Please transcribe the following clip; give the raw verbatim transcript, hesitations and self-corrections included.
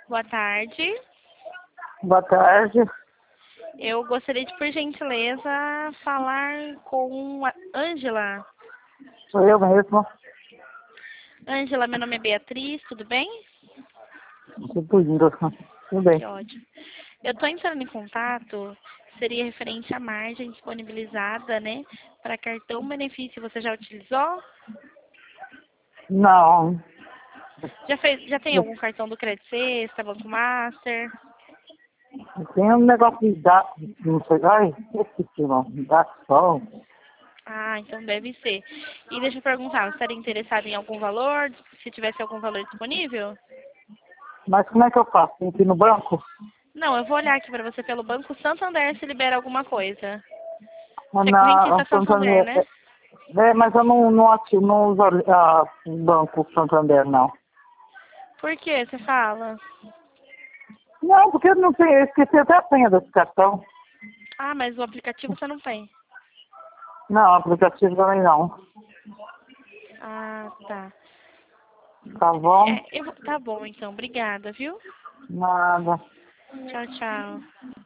Boa tarde. Boa tarde. Eu gostaria de, por gentileza, falar com a Ângela. Sou eu mesmo. Ângela, meu nome é Beatriz, tudo bem? Tudo indo. Tudo bem. Que ótimo. Eu estou entrando em contato, seria referente à margem disponibilizada, né, para cartão benefício. Você já utilizou? Não. Já fez, já tem algum cartão do Credit Sexta, Banco Master? Tem um negócio de dados, não sei. Ai, esqueci, não. Dados só. Ah, então deve ser. E deixa eu perguntar, você estaria interessado em algum valor? Se tivesse algum valor disponível? Mas como é que eu faço? Tem que ir no banco? Não, eu vou olhar aqui para você pelo Banco Santander se libera alguma coisa. Ou Você é na correntista Santander, Santander? né? É, é, mas eu não, não ativo, não uso a, o banco Santander, não. Por que você fala? Não, porque eu não tenho, eu esqueci até a senha desse cartão. Ah, mas o aplicativo você não tem. Não, aplicativo também não. Ah, tá. Tá bom? É, eu, vou- tá bom então, obrigada, viu? Nada. Tchau, tchau.